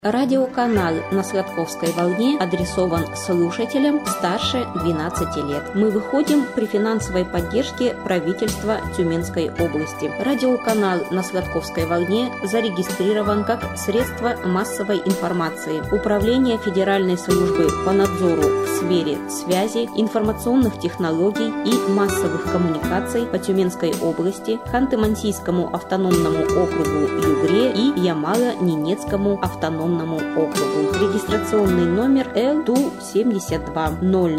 Радиоканал на Сладковской волне адресован слушателям старше 12 лет. Мы выходим при финансовой поддержке правительства Тюменской области. Радиоканал на Сладковской волне зарегистрирован как средство массовой информации. Управление Федеральной службы по надзору в сфере связи, информационных технологий и массовых коммуникаций по Тюменской области, Ханты-Мансийскому автономному округу Югре и Ямало-Ненецкому автономному округу. Регистрационный номер Л-Ту-72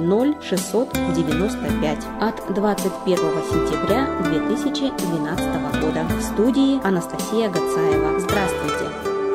00695 от 21 сентября 2012 года. В студии Анастасия Гацаева. Здравствуйте!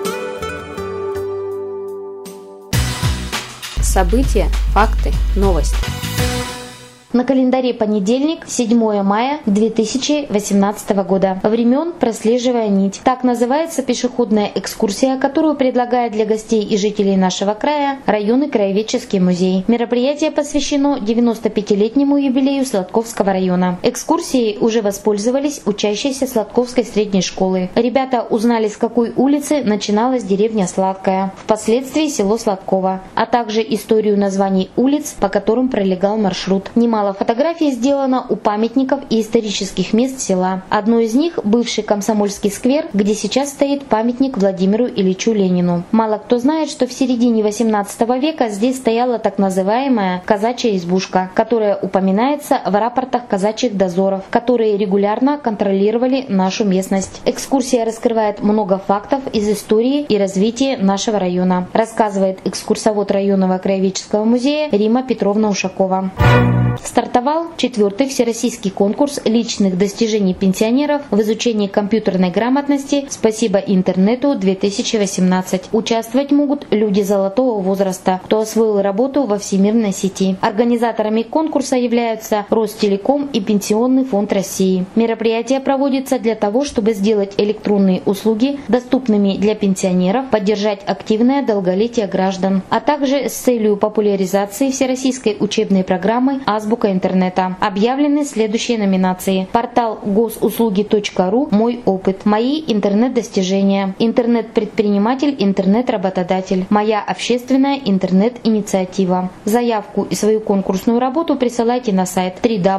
События, факты, новости. На календаре понедельник, 7 мая 2018 года. Времен прослеживая нить. Так называется пешеходная экскурсия, которую предлагает для гостей и жителей нашего края районный краеведческий музей. Мероприятие посвящено 95-летнему юбилею Сладковского района. Экскурсией уже воспользовались учащиеся Сладковской средней школы. Ребята узнали, с какой улицы начиналась деревня Сладкая, впоследствии село Сладково, а также историю названий улиц, по которым пролегал маршрут. Немало фотографий сделано у памятников и исторических мест села. Одно из них – бывший Комсомольский сквер, где сейчас стоит памятник Владимиру Ильичу Ленину. Мало кто знает, что в середине 18 века здесь стояла так называемая казачья избушка, которая упоминается в рапортах казачьих дозоров, которые регулярно контролировали нашу местность. Экскурсия раскрывает много фактов из истории и развития нашего района, рассказывает экскурсовод районного краеведческого музея Рима Петровна Ушакова. Стартовал 4-й всероссийский конкурс личных достижений пенсионеров в изучении компьютерной грамотности «Спасибо интернету-2018». Участвовать могут люди золотого возраста, кто освоил работу во всемирной сети. Организаторами конкурса являются Ростелеком и Пенсионный фонд России. Мероприятие проводится для того, чтобы сделать электронные услуги доступными для пенсионеров, поддержать активное долголетие граждан, а также с целью популяризации всероссийской учебной программы «Азбука интернета». Объявлены следующие номинации: портал госуслуги.ру «Мой опыт», «Мои интернет-достижения», интернет-предприниматель, интернет-работодатель, «Моя общественная интернет-инициатива». Заявку и свою конкурсную работу присылайте на сайт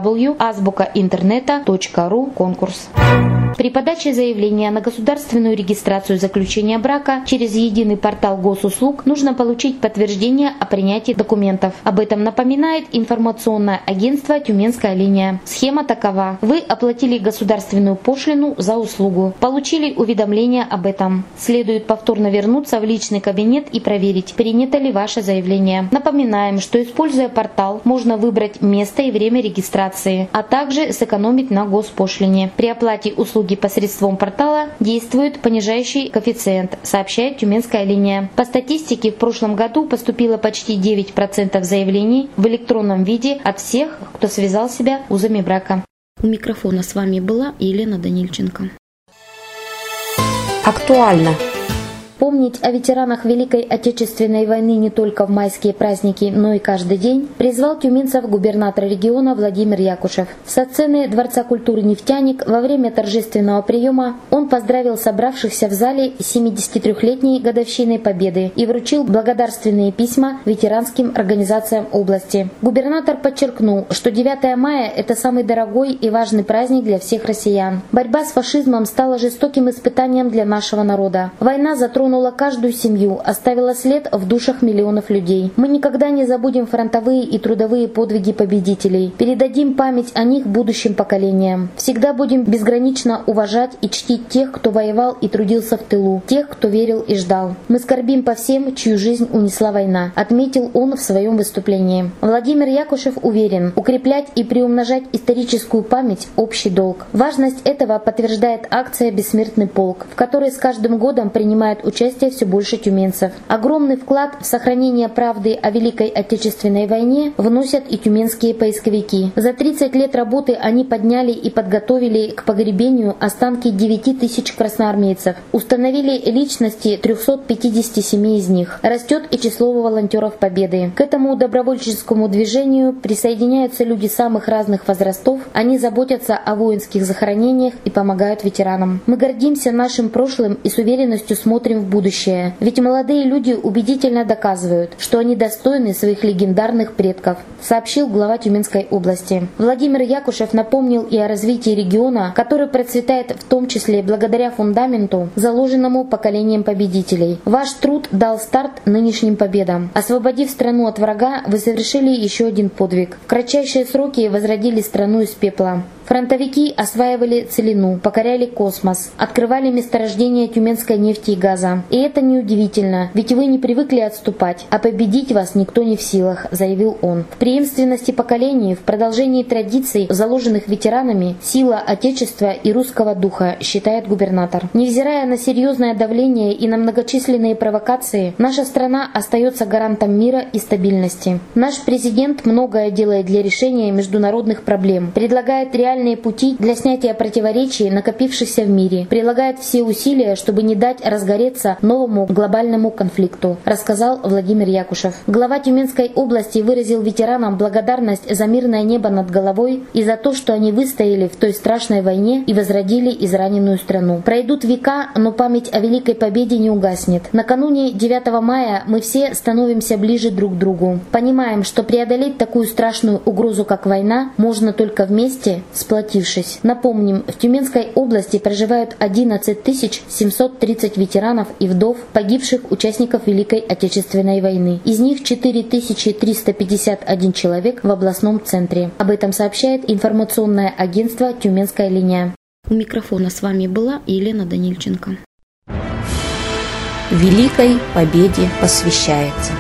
www.azbukainterneta.ru конкурс. При подаче заявления на государственную регистрацию заключения брака через единый портал госуслуг нужно получить подтверждение о принятии документов. Об этом напоминает информационное агентство «Тюменская линия». Схема такова. Вы оплатили государственную пошлину за услугу. Получили уведомление об этом. Следует повторно вернуться в личный кабинет и проверить, принято ли ваше заявление. Напоминаем, что, используя портал, можно выбрать место и время регистрации, а также сэкономить на госпошлине. При оплате услуги посредством портала действует понижающий коэффициент, сообщает Тюменская линия. По статистике, в прошлом году поступило почти 9% заявлений в электронном виде от всех, кто связал себя узами брака. У микрофона с вами была Елена Данильченко. Актуально. Помнить о ветеранах Великой Отечественной войны не только в майские праздники, но и каждый день призвал тюменцев губернатор региона Владимир Якушев. Со сцены Дворца культуры «Нефтяник» во время торжественного приема он поздравил собравшихся в зале с 73-летней годовщиной Победы и вручил благодарственные письма ветеранским организациям области. Губернатор подчеркнул, что 9 мая – это самый дорогой и важный праздник для всех россиян. Борьба с фашизмом стала жестоким испытанием для нашего народа. Война затронула каждую семью, оставила след в душах миллионов людей. Мы никогда не забудем фронтовые и трудовые подвиги победителей. Передадим память о них будущим поколениям. Всегда будем безгранично уважать и чтить тех, кто воевал и трудился в тылу, тех, кто верил и ждал. Мы скорбим по всем, чью жизнь унесла война, отметил он в своем выступлении. Владимир Якушев уверен, укреплять и приумножать историческую память – общий долг. Важность этого подтверждает акция «Бессмертный полк», в которой с каждым годом принимают участие все больше тюменцев. Огромный вклад в сохранение правды о Великой Отечественной войне вносят и тюменские поисковики. За 30 лет работы они подняли и подготовили к погребению останки 9000 красноармейцев. Установили личности 357 из них. Растет и число волонтеров Победы. К этому добровольческому движению присоединяются люди самых разных возрастов. Они заботятся о воинских захоронениях и помогают ветеранам. Мы гордимся нашим прошлым и с уверенностью смотрим в будущее. Ведь молодые люди убедительно доказывают, что они достойны своих легендарных предков, сообщил глава Тюменской области. Владимир Якушев напомнил и о развитии региона, который процветает в том числе благодаря фундаменту, заложенному поколением победителей. Ваш труд дал старт нынешним победам. Освободив страну от врага, вы совершили еще один подвиг. В кратчайшие сроки возродили страну из пепла. Фронтовики осваивали целину, покоряли космос, открывали месторождения тюменской нефти и газа. И это неудивительно, ведь вы не привыкли отступать, а победить вас никто не в силах, заявил он. В преемственности поколений, в продолжении традиций, заложенных ветеранами, сила Отечества и русского духа, считает губернатор. Невзирая на серьезное давление и на многочисленные провокации, наша страна остается гарантом мира и стабильности. Наш президент многое делает для решения международных проблем, предлагает реальные пути для снятия противоречий, накопившихся в мире, прилагает все усилия, чтобы не дать разгореться новому глобальному конфликту, рассказал Владимир Якушев. Глава Тюменской области выразил ветеранам благодарность за мирное небо над головой и за то, что они выстояли в той страшной войне и возродили израненную страну. Пройдут века, но память о Великой Победе не угаснет. Накануне 9 мая мы все становимся ближе друг к другу. Понимаем, что преодолеть такую страшную угрозу, как война, можно только вместе, сплотившись. Напомним, в Тюменской области проживают 11 730 ветеранов и вдов, погибших участников Великой Отечественной войны. Из них 4351 человек в областном центре. Об этом сообщает информационное агентство «Тюменская линия». У микрофона с вами была Елена Данильченко. Великой Победе посвящается.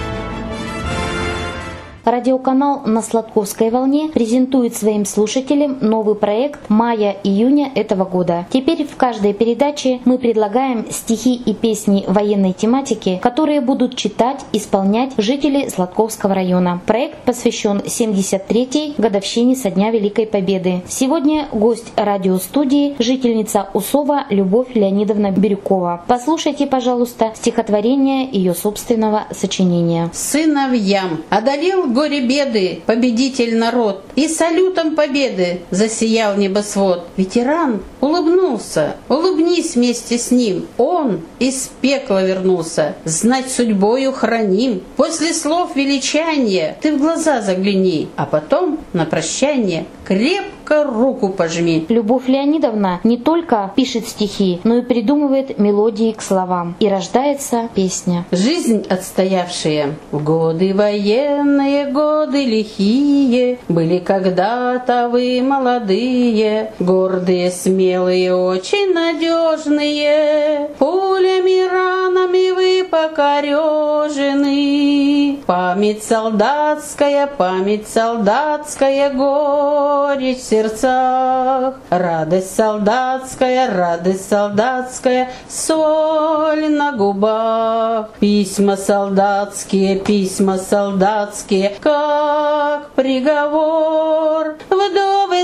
Радиоканал «На Сладковской волне» презентует своим слушателям новый проект мая-июня этого года. Теперь в каждой передаче мы предлагаем стихи и песни военной тематики, которые будут читать, исполнять жители Сладковского района. Проект посвящен 73-й годовщине со дня Великой Победы. Сегодня гость радиостудии, жительница Усова Любовь Леонидовна Бирюкова. Послушайте, пожалуйста, стихотворение ее собственного сочинения. Сыновьям одолел горе беды победитель народ, и салютом победы засиял небосвод. Ветеран улыбнулся, улыбнись вместе с ним. Он из пекла вернулся, знать судьбою храним. После слов величания ты в глаза загляни, а потом на прощание крепко руку пожми. Любовь Леонидовна не только пишет стихи, но и придумывает мелодии к словам. И рождается песня. Жизнь отстоявшая в годы военные, годы лихие, были когда-то вы молодые, гордые, смелые, очень надежные, пулями, ранами вы покорежены. Память солдатская, горечь в сердцах, радость солдатская, соль на губах. Письма солдатские, как приговор. Вдовы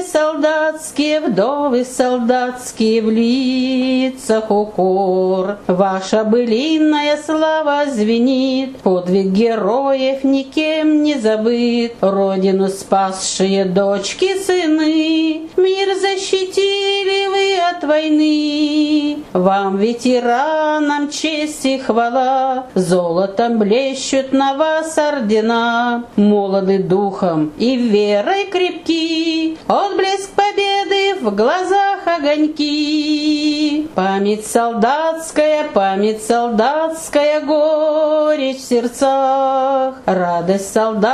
солдатские, в лицах укор. Ваша былинная слава звенит, подвиг героев никем не забыт. Родину спасшие дочки, сыны, мир защитили вы от войны. Вам, ветеранам, честь и хвала, золотом блещут на вас ордена. Молоды духом и верой крепки, отблеск победы в глазах огоньки. Память солдатская, горечь в сердцах, радость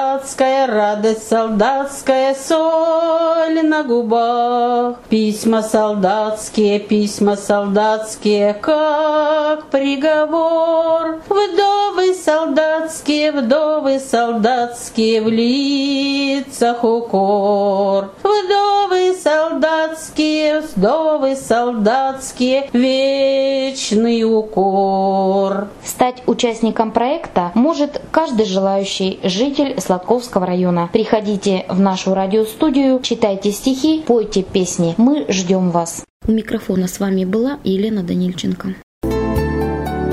солдатская, соль на губах. Письма солдатские, как приговор. Вдовы солдатские, в лицах укор. Вдовы солдатские, вечный укор. Стать участником проекта может каждый желающий житель Сладковского района. Приходите в нашу радиостудию, читайте стихи, пойте песни. Мы ждем вас. У микрофона с вами была Елена Данильченко.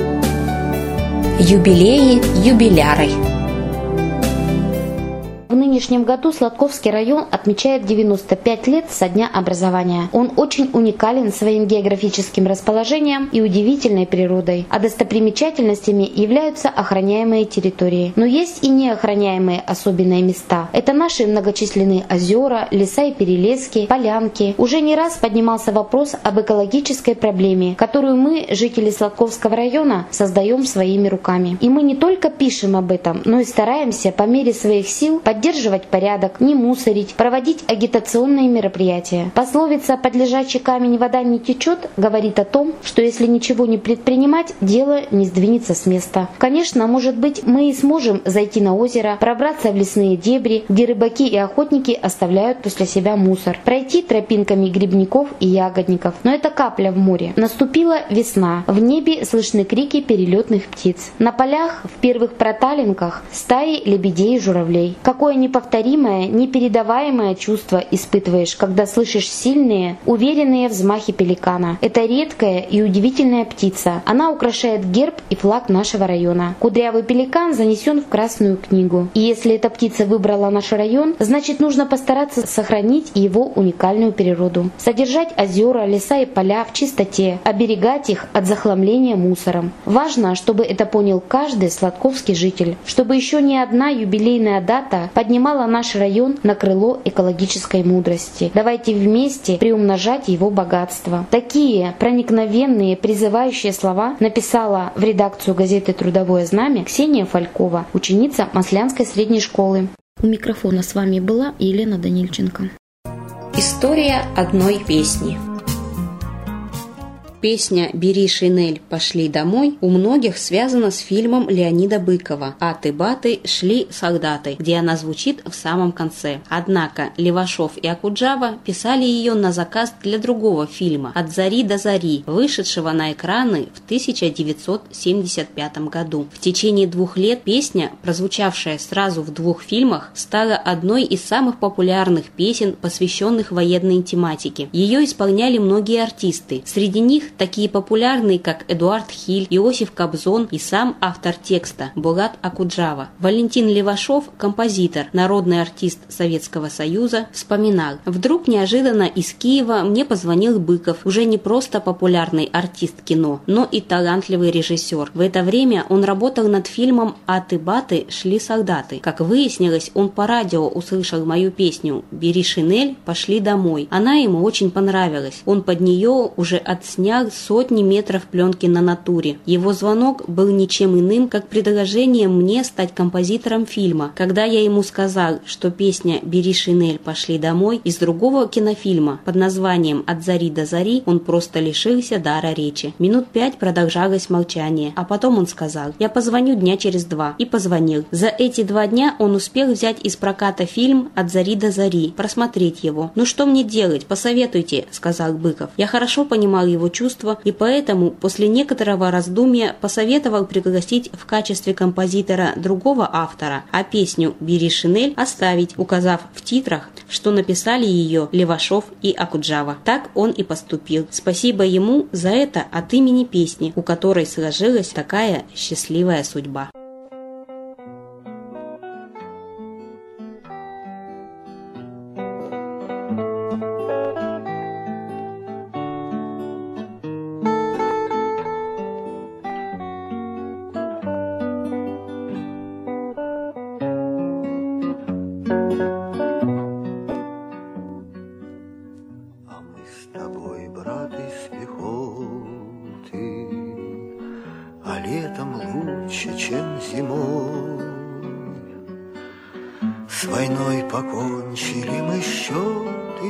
Юбилеи, юбиляры. В нынешнем году Сладковский район отмечает 95 лет со дня образования. Он очень уникален своим географическим расположением и удивительной природой, а достопримечательностями являются охраняемые территории. Но есть и неохраняемые особенные места. Это наши многочисленные озера, леса и перелески, полянки. Уже не раз поднимался вопрос об экологической проблеме, которую мы, жители Сладковского района, создаем своими руками. И мы не только пишем об этом, но и стараемся по мере своих сил поддерживать порядок, не мусорить, проводить агитационные мероприятия. Пословица «под лежачий камень вода не течет» говорит о том, что если ничего не предпринимать, дело не сдвинется с места. Конечно, может быть, мы и сможем зайти на озеро, пробраться в лесные дебри, где рыбаки и охотники оставляют после себя мусор, пройти тропинками грибников и ягодников. Но это капля в море. Наступила весна. В небе слышны крики перелетных птиц. На полях в первых проталинках стаи лебедей и журавлей. Какое неповторимое, непередаваемое чувство испытываешь, когда слышишь сильные, уверенные взмахи пеликана. Это редкая и удивительная птица. Она украшает герб и флаг нашего района. Кудрявый пеликан занесен в Красную книгу. И если эта птица выбрала наш район, значит нужно постараться сохранить его уникальную природу. Содержать озера, леса и поля в чистоте, оберегать их от захламления мусором. Важно, чтобы это понял каждый сладковский житель, чтобы еще не одна юбилейная дата поднимала наш район на крыло экологической мудрости. Давайте вместе приумножать его богатство. Такие проникновенные, призывающие слова написала в редакцию газеты «Трудовое знамя» Ксения Фалькова, ученица Маслянской средней школы. У микрофона с вами была Елена Данильченко. История одной песни. Песня «Бери шинель, пошли домой» у многих связана с фильмом Леонида Быкова «Аты-баты, шли солдаты», где она звучит в самом конце. Однако Левашов и Акуджава писали ее на заказ для другого фильма «От зари до зари», вышедшего на экраны в 1975 году. В течение 2 лет песня, прозвучавшая сразу в 2 фильмах, стала одной из самых популярных песен, посвященных военной тематике. Ее исполняли многие артисты. Среди них такие популярные, как Эдуард Хиль, Иосиф Кобзон и сам автор текста Булат Акуджава. Валентин Левашов, композитор, народный артист Советского Союза, вспоминал: «Вдруг неожиданно из Киева мне позвонил Быков, уже не просто популярный артист кино, но и талантливый режиссер. В это время он работал над фильмом «Аты-баты, шли солдаты». Как выяснилось, он по радио услышал мою песню «Бери шинель, пошли домой». Она ему очень понравилась. Он под нее уже отснял сотни метров пленки на натуре. Его звонок был ничем иным, как предложением мне стать композитором фильма. Когда я ему сказал, что песня «Бери шинель, пошли домой» из другого кинофильма под названием «От зари до зари», он просто лишился дара речи. Минут 5 продолжалось молчание, а потом он сказал: «Я позвоню дня через 2». И позвонил. За эти 2 дня он успел взять из проката фильм «От зари до зари», просмотреть его. «Ну что мне делать? Посоветуйте», — сказал Быков. Я хорошо понимал его чувства, и поэтому после некоторого раздумья посоветовал пригласить в качестве композитора другого автора, а песню «Бери шинель» оставить, указав в титрах, что написали ее Левашов и Акуджава. Так он и поступил. Спасибо ему за это от имени песни, у которой сложилась такая счастливая судьба. Чем зимой. С войной покончили мы счеты,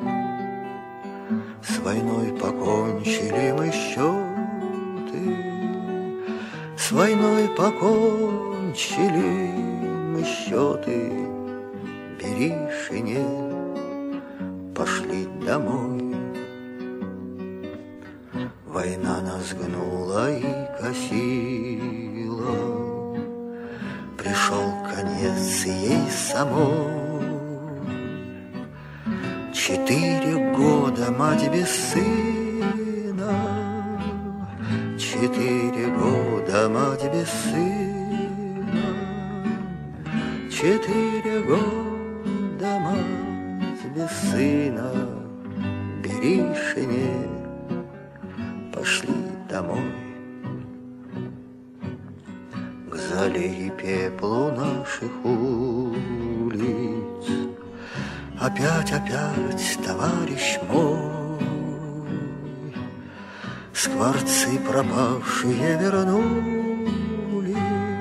с войной покончили мы счеты, с войной покончили мы счеты. Бери шинель, пошли домой. Война нас гнула и косила, пришел конец ей самой. 4 года мать без сына, 4 года мать без сына, 4 года мне сына, бери шинель, пошли домой. К зале и пеплу наших улиц опять, товарищ мой, скворцы пропавшие вернулись,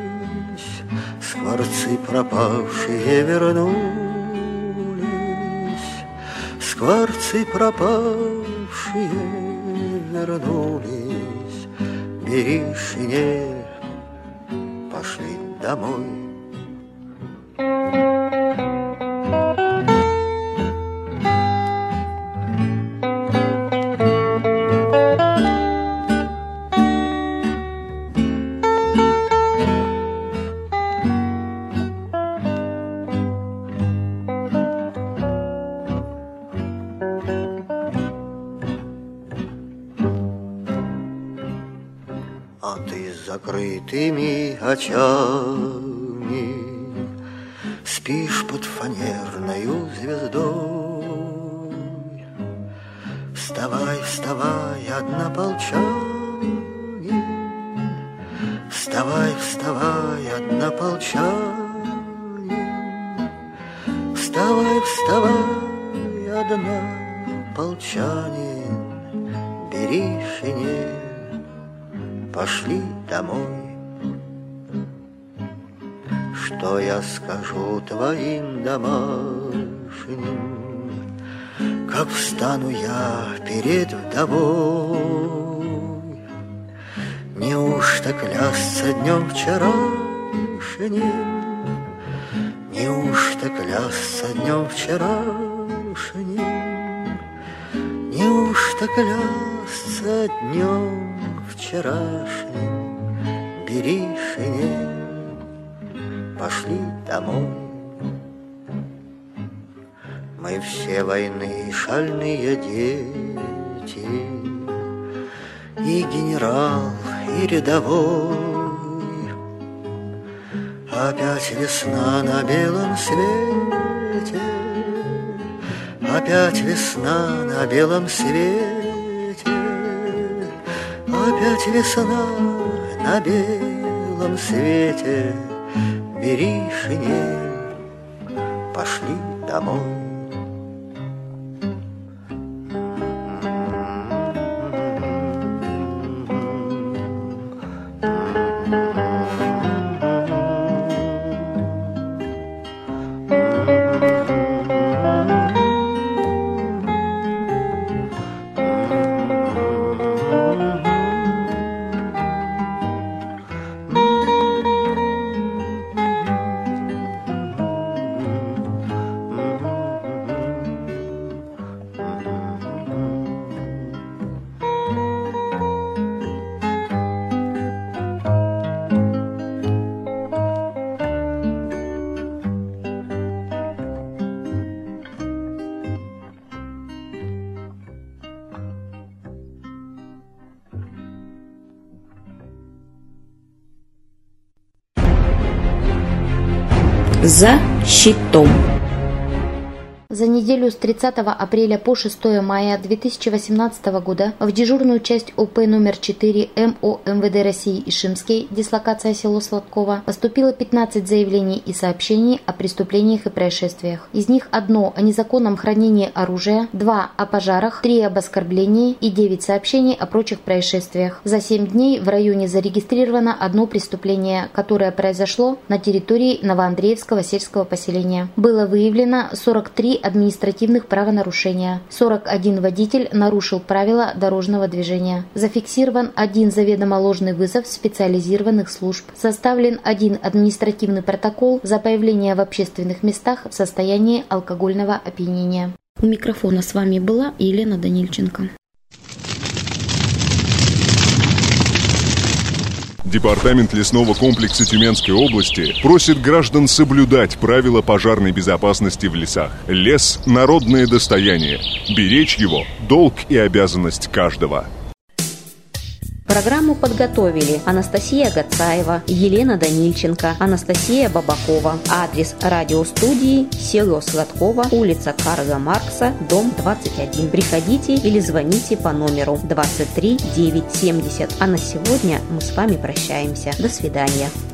скворцы пропавшие вернулись, скворцы пропавшие вернулись. Бери шинель, пошли домой. А ты с закрытыми очами спишь под фанерною звездой. Вставай, вставай, однополчанин, вставай, вставай, однополчанин, вставай, вставай, однополчанин, бери шинель, пошли домой. Что я скажу твоим домашним, как встану я перед вдовой? Неужто клясться днем вчерашним? Неужто клясться днем вчерашним? Неужто клясться днем вчерашним? Бери шинель, пошли домой. Мы все войны шальные дети, и генерал, и рядовой. Опять весна на белом свете, опять весна на белом свете, опять весна на белом свете. Бери шинель, пошли домой. За щитом. За неделю с 30 апреля по 6 мая 2018 года в дежурную часть ОП номер 4 МО МВД России Ишимский, дислокация село Сладково, поступило 15 заявлений и сообщений о преступлениях и происшествиях. Из них 1 о незаконном хранении оружия, 2 о пожарах, 3 об оскорблении и 9 сообщений о прочих происшествиях. За 7 дней в районе зарегистрировано 1 преступление, которое произошло на территории Новоандреевского сельского поселения. Было выявлено 43 административных правонарушения. 41 водитель нарушил правила дорожного движения. Зафиксирован 1 заведомо ложный вызов специализированных служб. Составлен 1 административный протокол за появление в общественных местах в состоянии алкогольного опьянения. У микрофона с вами была Елена Данильченко. Департамент лесного комплекса Тюменской области просит граждан соблюдать правила пожарной безопасности в лесах. Лес – народное достояние. Беречь его – долг и обязанность каждого. Программу подготовили Анастасия Гацаева, Елена Данильченко, Анастасия Бабакова. Адрес радиостудии: село Сладково, улица Карла Маркса, дом 21. Приходите или звоните по номеру 23 970. А на сегодня мы с вами прощаемся. До свидания.